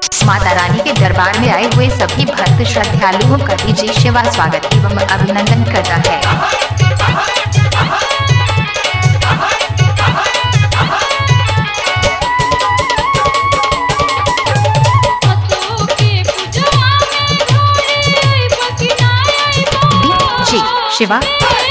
माता रानी के दरबार में आए हुए सभी भक्त श्रद्धालुओं का डीजे शिवा स्वागत एवं अभिनंदन करता है। Shiva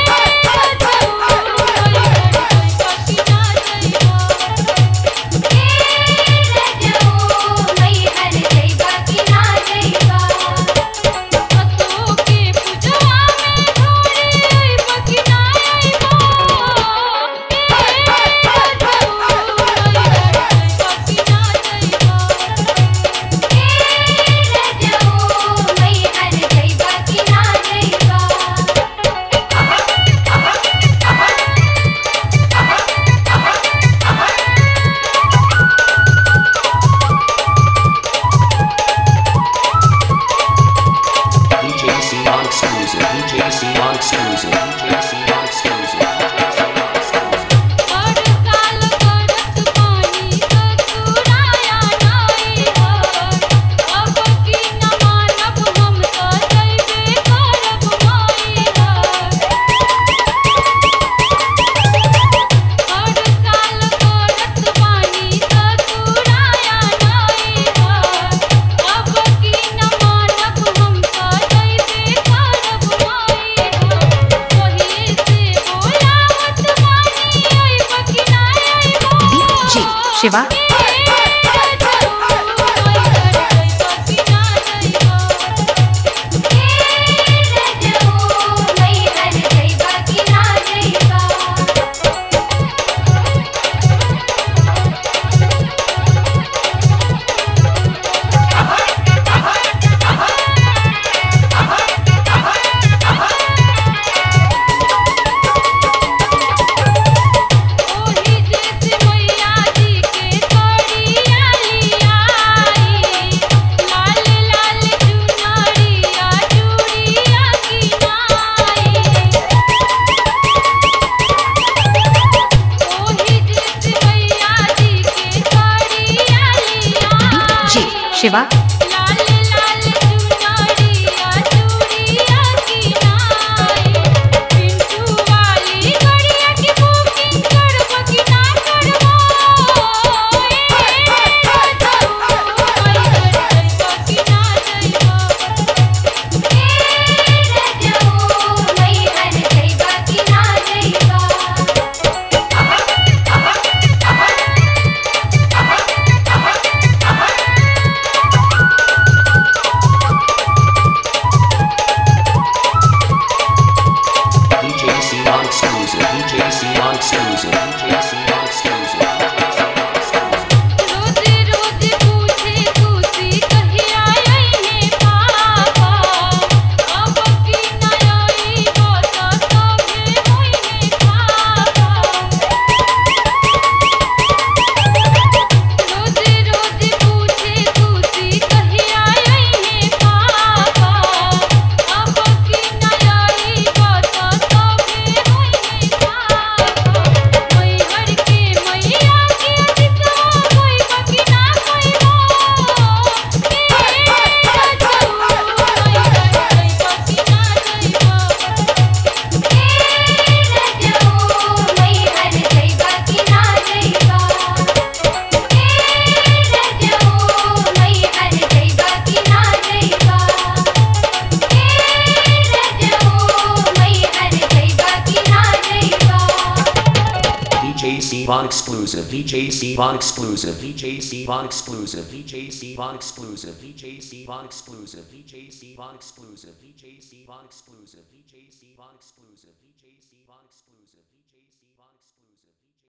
Shiva Shiva Von exclusive, VJC Von exclusive, VJC Von exclusive, VJC Von exclusive, VJC Von exclusive, VJC Von exclusive, VJC Von exclusive, VJC Von exclusive, VJC Von exclusive.